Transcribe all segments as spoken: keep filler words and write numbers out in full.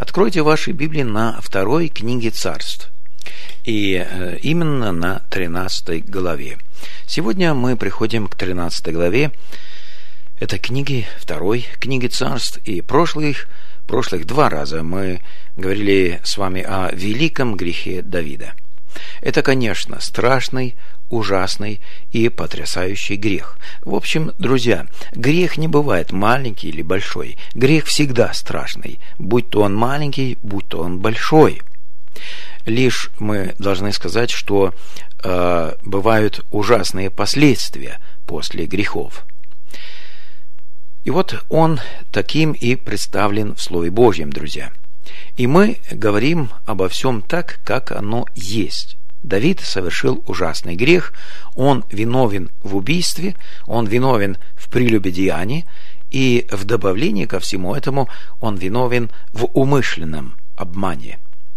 Откройте ваши Библии на второй книге Царств, и именно на тринадцатой главе. Сегодня мы приходим к тринадцатой главе этой книги, второй книги Царств, и прошлых, прошлых два раза мы говорили с вами о великом грехе Давида. Это, конечно, страшный, ужасный и потрясающий грех. В общем, друзья, грех не бывает маленький или большой. Грех всегда страшный, будь то он маленький, будь то он большой. Лишь мы должны сказать, что э, бывают ужасные последствия после грехов. И вот он таким и представлен в Слове Божьем, друзья. И мы говорим обо всем так, как оно есть. Давид совершил ужасный грех, он виновен в убийстве, он виновен в прелюбодеянии, и в добавлении ко всему этому он виновен в умышленном обмане.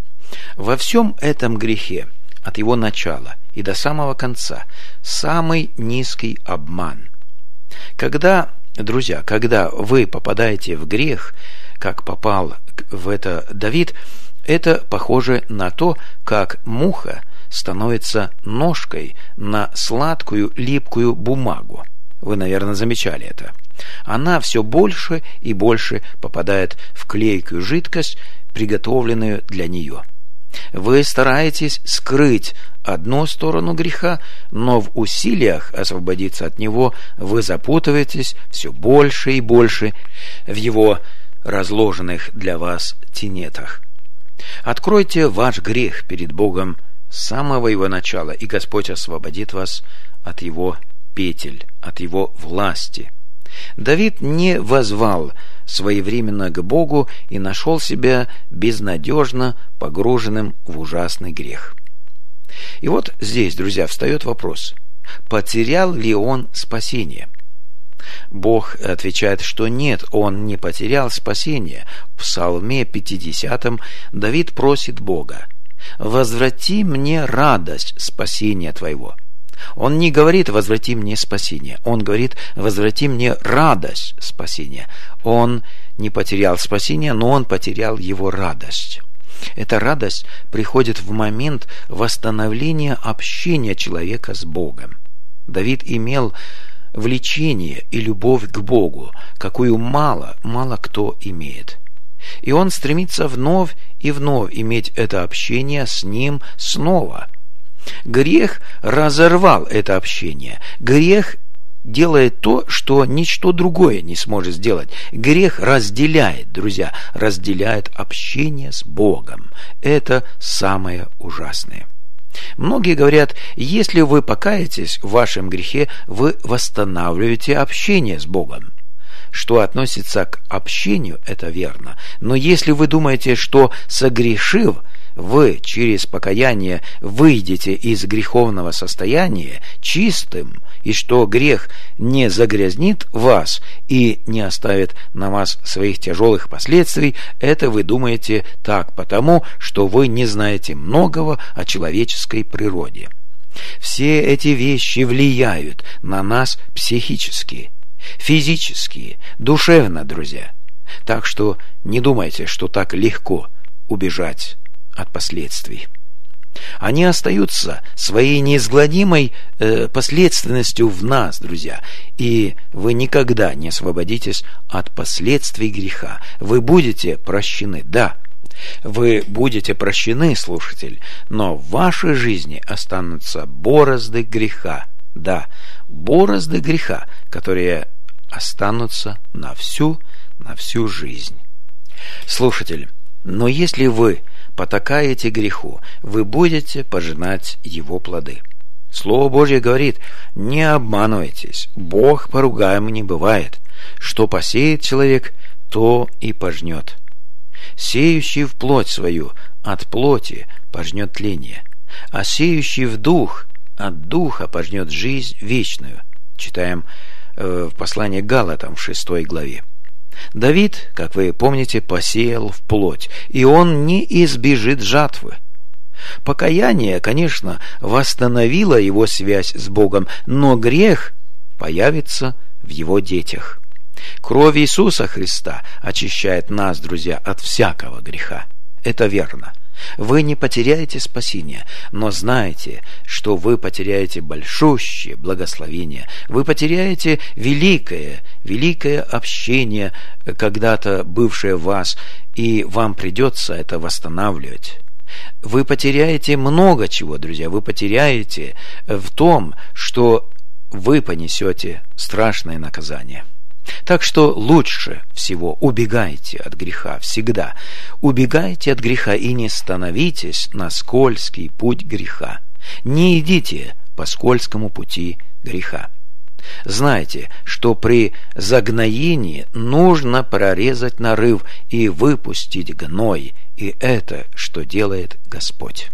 Во всем этом грехе, от его начала и до самого конца, самый низкий обман. Когда, друзья, когда вы попадаете в грех, как попал в это Давид, это похоже на то, как муха становится ножкой на сладкую липкую бумагу. Вы, наверное, замечали это. Она все больше и больше попадает в клейкую жидкость, приготовленную для нее. Вы стараетесь скрыть одну сторону греха, но в усилиях освободиться от него вы запутываетесь все больше и больше в его разложенных для вас тенетах. Откройте ваш грех перед Богом с самого его начала, и Господь освободит вас от его петель, от его власти. Давид не воззвал своевременно к Богу и нашел себя безнадежно погруженным в ужасный грех. И вот здесь, друзья, встает вопрос: потерял ли он спасение? Бог отвечает, что нет, он не потерял спасение. В Псалме пятидесятом Давид просит Бога: «Возврати мне радость спасения Твоего». Он не говорит «возврати мне спасение», он говорит «возврати мне радость спасения». Он не потерял спасение, но он потерял его радость. Эта радость приходит в момент восстановления общения человека с Богом. Давид имел влечение и любовь к Богу, какую мало, мало кто имеет. И он стремится вновь и вновь иметь это общение с Ним снова. Грех разорвал это общение. Грех делает то, что ничто другое не сможет сделать. Грех разделяет, друзья, разделяет общение с Богом. Это самое ужасное. Многие говорят, если вы покаетесь в вашем грехе, вы восстанавливаете общение с Богом. Что относится к общению, это верно. Но если вы думаете, что согрешив, вы через покаяние выйдете из греховного состояния чистым, и что грех не загрязнит вас и не оставит на вас своих тяжелых последствий, это вы думаете так потому, что вы не знаете многого о человеческой природе. Все эти вещи влияют на нас психически, физически, душевно, друзья. Так что не думайте, что так легко убежать от последствий. Они остаются своей неизгладимой э, последственностью в нас, друзья, и вы никогда не освободитесь от последствий греха. Вы будете прощены, да, вы будете прощены, слушатель, но в вашей жизни останутся борозды греха, да, борозды греха, которые останутся на всю, на всю жизнь. Слушатель, но если вы потакаете греху, вы будете пожинать его плоды. Слово Божье говорит: не обманывайтесь, Бог поругаем не бывает. Что посеет человек, то и пожнет. Сеющий в плоть свою от плоти пожнет тление, а сеющий в дух от духа пожнет жизнь вечную. Читаем э, в послании к Галатам в шестой главе. Давид, как вы помните, посеял в плоть, и он не избежит жатвы. Покаяние, конечно, восстановило его связь с Богом, но грех появится в его детях. Кровь Иисуса Христа очищает нас, друзья, от всякого греха. Это верно. Вы не потеряете спасение, но знайте, что вы потеряете большущее благословение. Вы потеряете великое, великое общение, когда-то бывшее в вас, и вам придется это восстанавливать. Вы потеряете много чего, друзья. Вы потеряете в том, что вы понесете страшное наказание. Так что лучше всего убегайте от греха всегда. Убегайте от греха и не становитесь на скользкий путь греха. Не идите по скользкому пути греха. Знайте, что при загноении нужно прорезать нарыв и выпустить гной, и это, что делает Господь.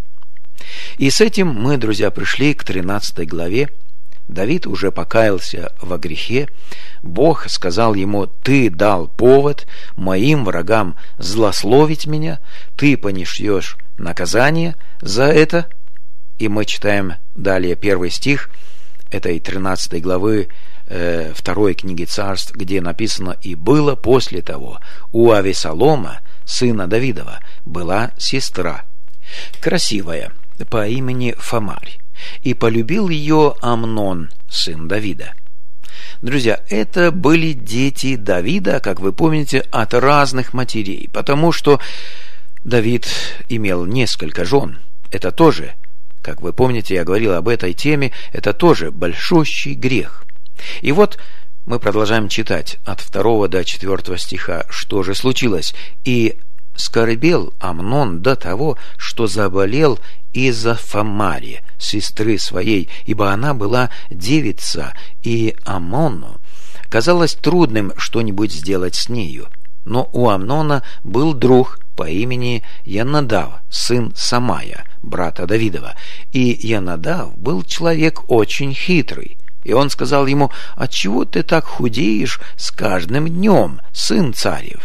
И с этим мы, друзья, пришли к тринадцатой главе. Давид уже покаялся во грехе. Бог сказал ему: «Ты дал повод моим врагам злословить меня, ты понесешь наказание за это». И мы читаем далее первый стих этой тринадцатой главы э, второй книги Царств, где написано: «И было после того у Авесолома, сына Давидова, была сестра, красивая, по имени Фамарь, и полюбил ее Амнон, сын Давида». Друзья, это были дети Давида, как вы помните, от разных матерей, потому что Давид имел несколько жен. Это тоже, как вы помните, я говорил об этой теме, это тоже большущий грех. И вот мы продолжаем читать от второго до четвертого стиха. Что же случилось? «И скорбел Амнон до того, что заболел из-за Фамари, сестры своей, ибо она была девица, и Амнону казалось трудным что-нибудь сделать с нею. Но у Амнона был друг по имени Йонадав, сын Самая, брата Давидова, и Йонадав был человек очень хитрый. И он сказал ему: «Отчего ты так худеешь с каждым днем, сын царев?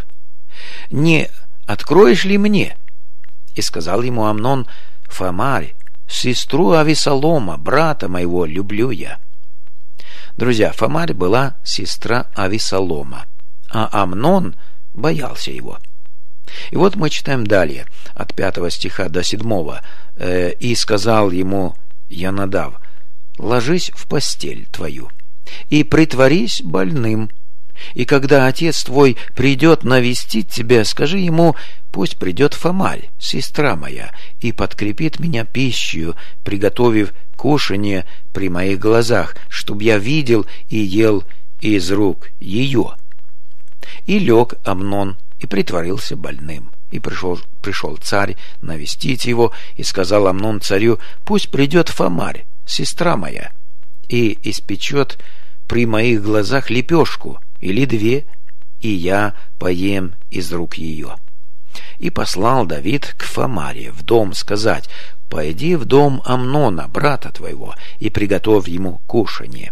Не откроешь ли мне?» И сказал ему Амнон: «Фамарь, сестру Авесолома, брата моего, люблю я». Друзья, Фамарь была сестра Авесолома, а Амнон боялся его. И вот мы читаем далее, от пятого стиха до седьмого. Э, «И сказал ему Йонадав: ложись в постель твою, и притворись больным. И когда отец твой придет навестить тебя, скажи ему: пусть придет Фамарь, сестра моя, и подкрепит меня пищей, приготовив кушанье при моих глазах, чтоб я видел и ел из рук ее». И лег Амнон и притворился больным. И пришел, пришел царь навестить его, и сказал Амнон царю: пусть придет Фамарь, сестра моя, и испечет при моих глазах лепешку или две, и я поем из рук ее. И послал Давид к Фамаре в дом сказать: пойди в дом Амнона, брата твоего, и приготовь ему кушанье.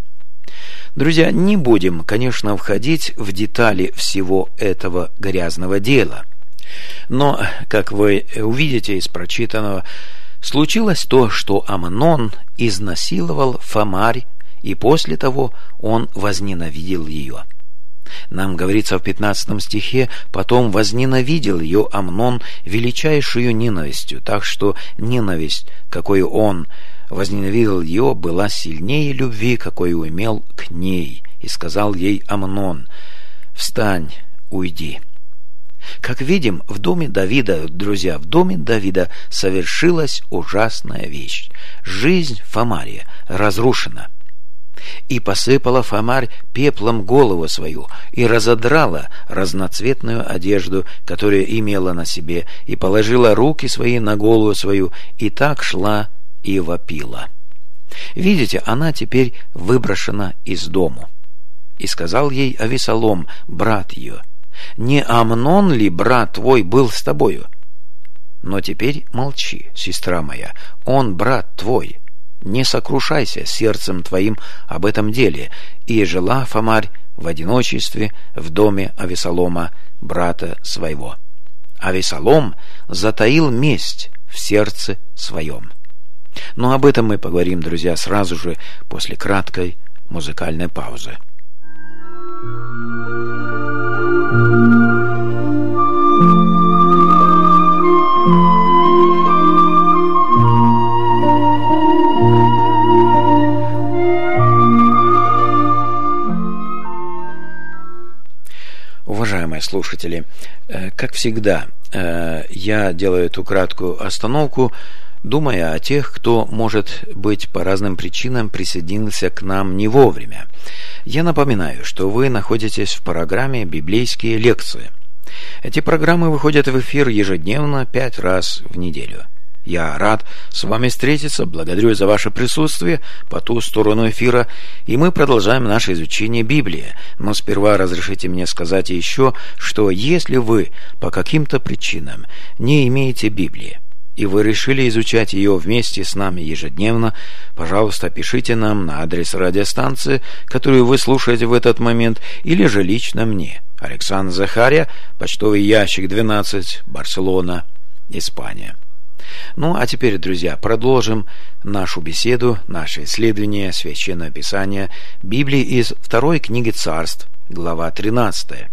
Друзья, не будем, конечно, входить в детали всего этого грязного дела. Но, как вы увидите из прочитанного, случилось то, что Амнон изнасиловал Фамарь, и после того он возненавидел ее. Нам говорится в пятнадцатом стихе: потом возненавидел ее Амнон величайшую ненавистью, так что ненависть, какой он возненавидел ее, была сильнее любви, какой имел к ней. И сказал ей Амнон: встань, уйди. Как видим, в доме Давида, друзья, в доме Давида совершилась ужасная вещь. Жизнь Фамари разрушена. И посыпала Фамарь пеплом голову свою, и разодрала разноцветную одежду, которую имела на себе, и положила руки свои на голову свою, и так шла и вопила. Видите, она теперь выброшена из дому. И сказал ей Авесолом, брат ее: не Амнон ли, брат твой, был с тобою? Но теперь молчи, сестра моя, он брат твой. Не сокрушайся сердцем твоим об этом деле. И жила Фамарь в одиночестве в доме Авесолома, брата своего. Авесолом затаил месть в сердце своем. Но об этом мы поговорим, друзья, сразу же после краткой музыкальной паузы. Уважаемые слушатели, как всегда, я делаю эту краткую остановку, думая о тех, кто, может быть, по разным причинам присоединился к нам не вовремя. Я напоминаю, что вы находитесь в программе «Библейские лекции». Эти программы выходят в эфир ежедневно, пять раз в неделю. Я рад с вами встретиться, благодарю за ваше присутствие по ту сторону эфира, и мы продолжаем наше изучение Библии. Но сперва разрешите мне сказать еще, что если вы по каким-то причинам не имеете Библии, и вы решили изучать ее вместе с нами ежедневно, пожалуйста, пишите нам на адрес радиостанции, которую вы слушаете в этот момент, или же лично мне. Александр Захария, почтовый ящик двенадцать, Барселона, Испания. Ну, а теперь, друзья, продолжим нашу беседу, наше исследование Священного Писания Библии из второй книги Царств, глава тринадцатая.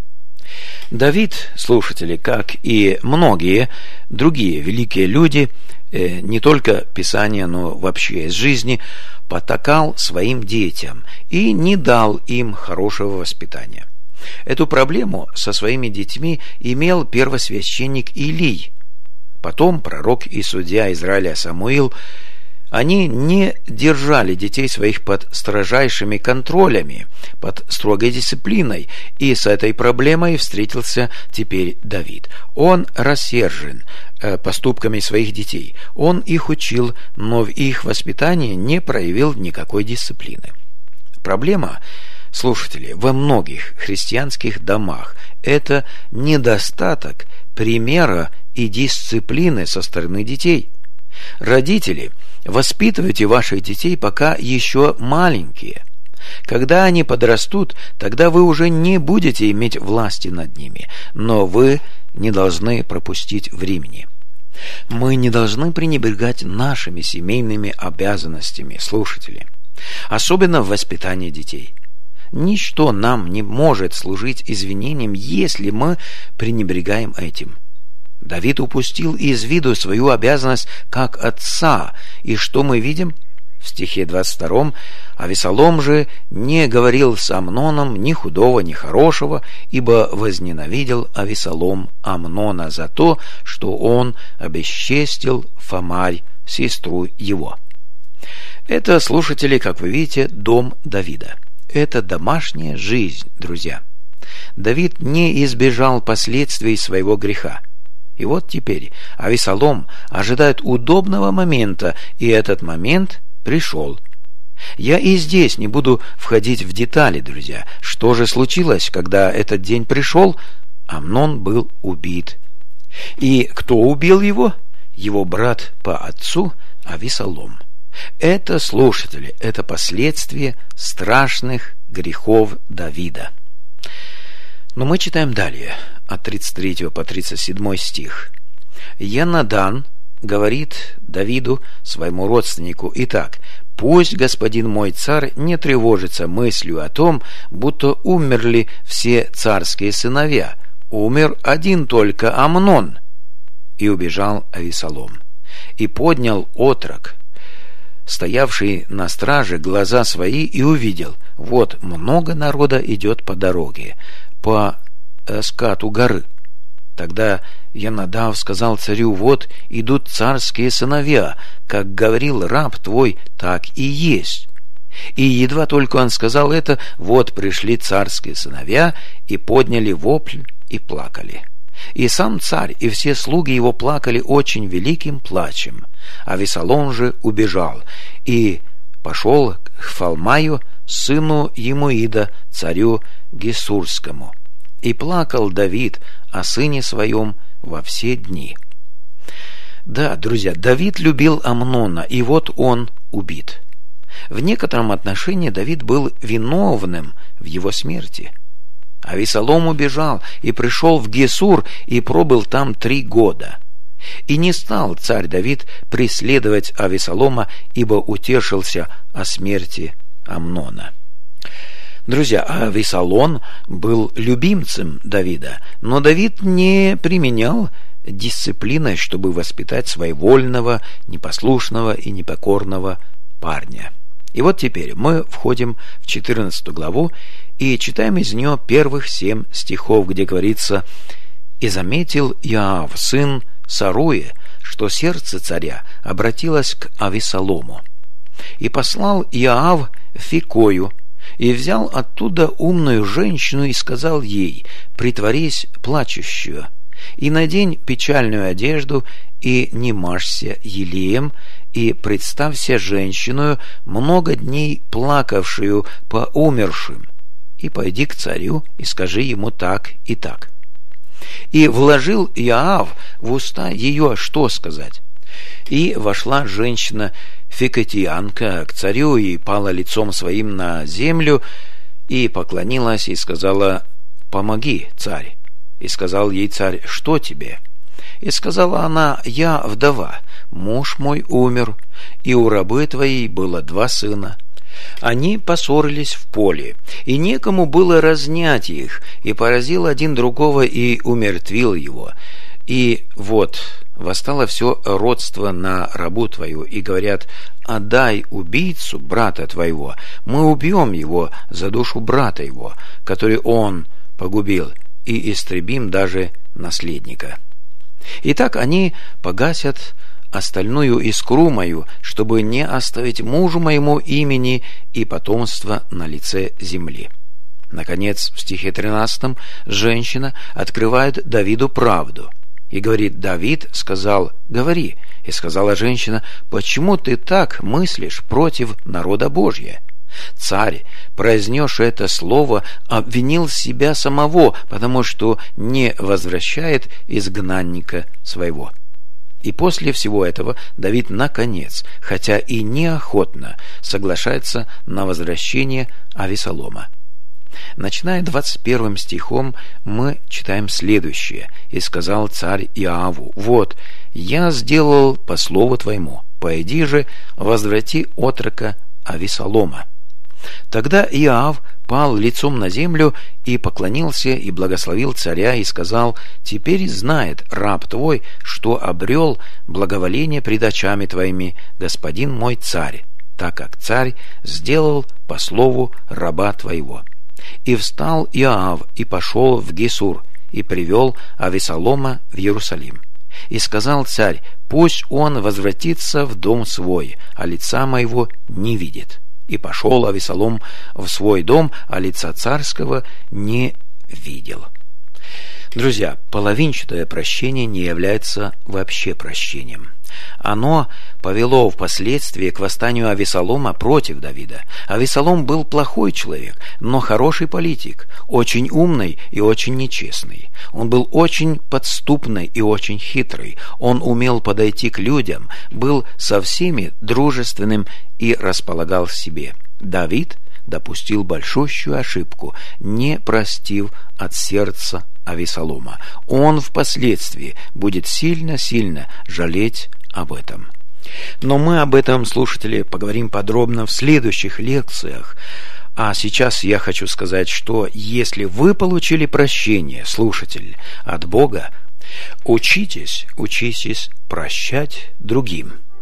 Давид, слушатели, как и многие другие великие люди, не только Писания, но вообще из жизни, потакал своим детям и не дал им хорошего воспитания. Эту проблему со своими детьми имел первосвященник Илий. Потом пророк и судья Израиля Самуил. Они не держали детей своих под строжайшими контролями, под строгой дисциплиной, и с этой проблемой встретился теперь Давид. Он рассержен э, поступками своих детей. Он их учил, но в их воспитании не проявил никакой дисциплины. Проблема, слушатели, во многих христианских домах – это недостаток примера и дисциплины со стороны детей. Родители, воспитывайте ваших детей, пока еще маленькие. Когда они подрастут, тогда вы уже не будете иметь власти над ними, но вы не должны пропустить времени. Мы не должны пренебрегать нашими семейными обязанностями, слушатели, особенно в воспитании детей. Ничто нам не может служить извинением, если мы пренебрегаем этим. Давид упустил из виду свою обязанность как отца, и что мы видим? В стихе двадцать втором: «Авесолом же не говорил с Амноном ни худого, ни хорошего, ибо возненавидел Авесолом Амнона за то, что он обесчестил Фамарь, сестру его». Это, слушатели, как вы видите, дом Давида. Это домашняя жизнь, друзья. Давид не избежал последствий своего греха. И вот теперь Авесолом ожидает удобного момента, и этот момент пришел. Я и здесь не буду входить в детали, друзья. Что же случилось, когда этот день пришел? Амнон был убит. И кто убил его? Его брат по отцу Авесолом. Это, слушатели, это последствия страшных грехов Давида. Но мы читаем далее, от тридцать третьего по тридцать седьмой стих. Йонадан говорит Давиду, своему родственнику: «Итак, пусть господин мой царь не тревожится мыслью о том, будто умерли все царские сыновья. Умер один только Амнон». И убежал Авесолом. И поднял отрок, стоявший на страже, глаза свои, и увидел: вот много народа идет по дороге, по скату горы. Тогда Йонадав сказал царю: вот идут царские сыновья, как говорил раб твой, так и есть. И едва только он сказал это, вот пришли царские сыновья и подняли вопль и плакали. И сам царь и все слуги его плакали очень великим плачем. Авесолом же убежал и пошел к Фалмаю, сыну Емуида, царю Гесурскому. И плакал Давид о сыне своем во все дни. Да, друзья, Давид любил Амнона, и вот он убит. В некотором отношении Давид был виновным в его смерти. Авесолом убежал и пришел в Гесур и пробыл там три года. И не стал царь Давид преследовать Авесолома, ибо утешился о смерти Амнона. Друзья, Авесолом был любимцем Давида, но Давид не применял дисциплины, чтобы воспитать своевольного, непослушного и непокорного парня. И вот теперь мы входим в четырнадцатую главу и читаем из нее первых семь стихов, где говорится: «И заметил Иоав, сын Саруи, что сердце царя обратилось к Авесолому. И послал Иоав Фикою, и взял оттуда умную женщину и сказал ей: притворись плачущую, и надень печальную одежду, и не мажься елеем, и представься женщиною, много дней плакавшую по умершим, и пойди к царю, и скажи ему так и так». И вложил Иоав в уста ее, что сказать. И вошла женщина Фикотиянка к царю и пала лицом своим на землю, и поклонилась, и сказала: «Помоги, царь». И сказал ей царь: «Что тебе?» И сказала она: «Я вдова, муж мой умер, и у рабы твоей было два сына. Они поссорились в поле, и некому было разнять их, и поразил один другого, и умертвил его. И вот восстало все родство на рабу твою, и говорят: отдай убийцу брата твоего, мы убьем его за душу брата его, который он погубил, и истребим даже наследника. Итак, они погасят остальную искру мою, чтобы не оставить мужу моему имени и потомства на лице земли». Наконец, в стихе тринадцатом женщина открывает Давиду правду и говорит: «Давид сказал: говори». И сказала женщина: «Почему ты так мыслишь против народа Божия?» Царь, произнесший это слово, обвинил себя самого, потому что не возвращает изгнанника своего. И после всего этого Давид, наконец, хотя и неохотно, соглашается на возвращение Авесолома. Начиная двадцать первым стихом, мы читаем следующее: «И сказал царь Иоаву: вот, я сделал по слову твоему, пойди же, возврати отрока Авесолома». Тогда Иоав пал лицом на землю и поклонился и благословил царя и сказал: «Теперь знает раб твой, что обрел благоволение пред очами твоими, господин мой царь, так как царь сделал по слову раба твоего». И встал Иоав и пошел в Гесур, и привел Авесолома в Иерусалим. И сказал царь: «Пусть он возвратится в дом свой, а лица моего не видит». И пошел Авесолом в свой дом, а лица царского не видел. Друзья, половинчатое прощение не является вообще прощением. Оно повело впоследствии к восстанию Авесолома против Давида. Авесолом был плохой человек, но хороший политик, очень умный и очень нечестный. Он был очень подступный и очень хитрый. Он умел подойти к людям, был со всеми дружественным и располагал в себе. Давид допустил большущую ошибку, не простив от сердца Авесолома. Он впоследствии будет сильно-сильно жалеть об этом. Но мы об этом, слушатели, поговорим подробно в следующих лекциях. А сейчас я хочу сказать, что если вы получили прощение, слушатель, от Бога, учитесь, учитесь прощать другим.